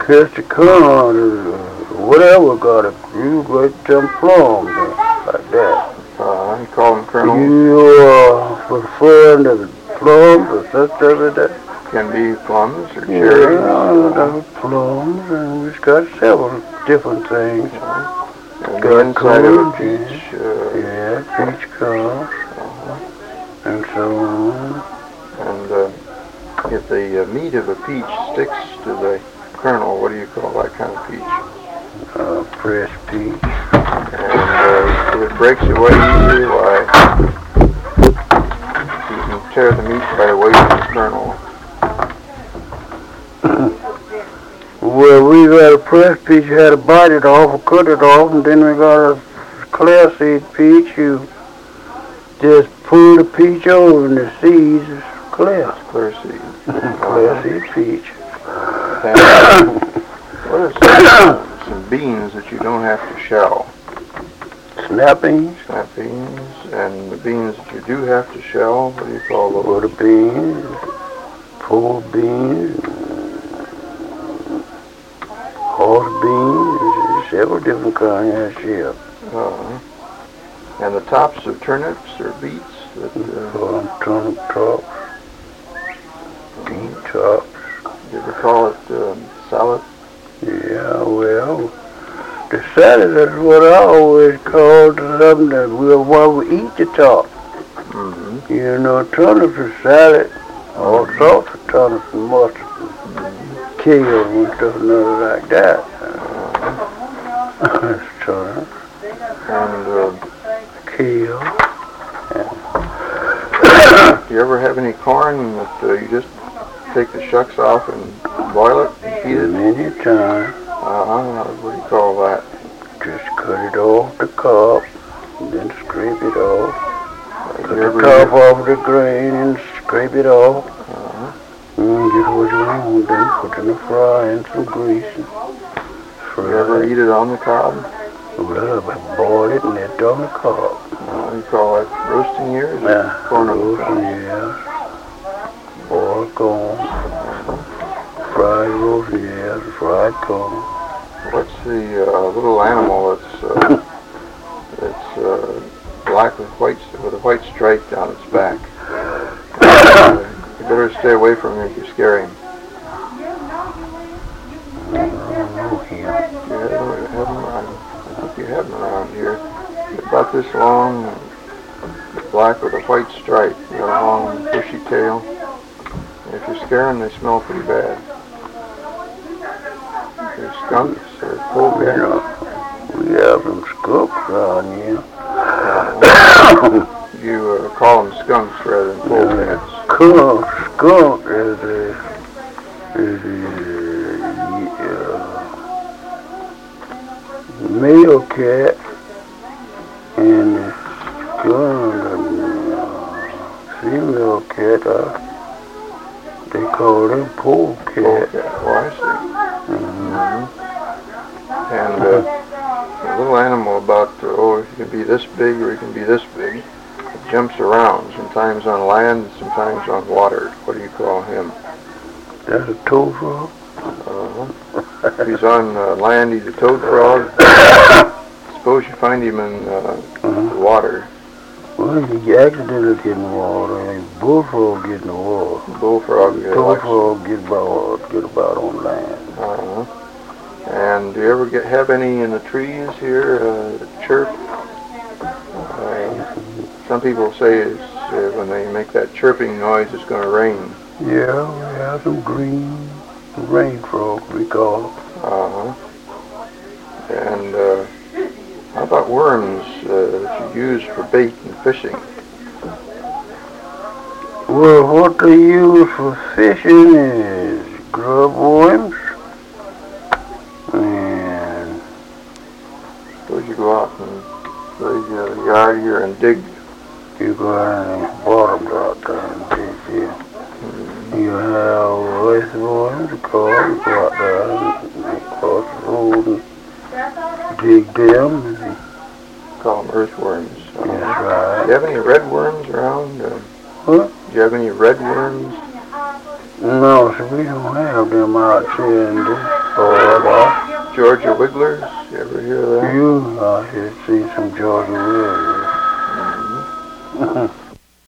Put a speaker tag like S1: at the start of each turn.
S1: catch the corn or whatever got it. You get some plums like that.
S2: You call them kernels?
S1: You prefer the plums or such of it?
S2: Can be plums or cherries.
S1: Yeah, plums, and we've got several different things.
S2: And the inside of a peach.
S1: Peach cones, and so on.
S2: And if the meat of a peach sticks to the kernel, what do you call that kind of peach?
S1: Fresh peach.
S2: And if it breaks away easily, why, you can tear the meat right away from the kernel.
S1: Well, we got a fresh peach, you had to bite it off or cut it off, and then we got a clear seed peach. You just pull the peach over and the seeds is clear.
S2: It's clear seed.
S1: Clear seed peach.
S2: And what are some beans that you don't have to shell?
S1: Snap beans.
S2: Snap beans. And the beans that you do have to shell, what do you call those?
S1: Butter beans, pole beans, horse beans, several different kinds of shell.
S2: And the tops of turnips or beets?
S1: Turnip tops, beet tops.
S2: You ever call it salad?
S1: Yeah, well, the salad is what I always call something that we eat the top.
S2: Mm-hmm.
S1: You know, turnips is salad, all sorts of turnips and mustard, kale and stuff and other like that. Turnips.
S2: And
S1: kale.
S2: Do you ever have any corn that you just take the shucks off and boil it and feed it?
S1: Many times.
S2: What do you call that?
S1: Just cut it off the cob, and then scrape it off. Cut the top off the grain and scrape it off. Get what you want, then put in the fry and some grease. And fry.
S2: You ever eat it on the cob?
S1: Well, I boil it and it's on the cob.
S2: You call that roasting ears?
S1: Yeah,
S2: corn
S1: roasting ears. Boiled corn. Fried roasting ears, fried corn.
S2: What's the little animal that's black with a white stripe down its back? You better stay away from him if you scare him.
S1: I don't know him.
S2: I think you have them around here. They're about this long, black with a white stripe. They got a long, bushy tail. And if you scare them, they smell pretty bad. They're skunks or polecats.
S1: We have some skunks around here.
S2: You call them skunks rather than polecats.
S1: Skunk is a male cat, and the skunk, female cat, they call them polecat.
S2: Oh, I see. And a little animal about, it can be this big or it can be this big. It jumps around, sometimes on land, sometimes on water. What do you call him?
S1: That's a toad frog?
S2: If he's on land, he's a toad frog. Suppose you find him in the water.
S1: Well, he accidentally get in the water, and bullfrog get in the water.
S2: Bullfrog.
S1: Toad frog get about on land.
S2: And do you ever have any in the trees here that chirp? Some people say when they make that chirping noise, it's going to rain.
S1: Yeah, we have some green rain frogs, we call them.
S2: And how about worms that you use for bait and fishing?
S1: Well, what they use for fishing is grub worms. And
S2: suppose you go out and the yard here and dig.
S1: You go out in the bottom out there and dig here. You have earthworms, go out there and cross the road and dig them.
S2: Call them earthworms.
S1: That's right.
S2: Do you have any red worms around?
S1: What?
S2: Do you have any red worms?
S1: No, so we don't have them out here in this part.
S2: Georgia Wigglers. You ever hear of that?
S1: I should see some Georgia Wigglers.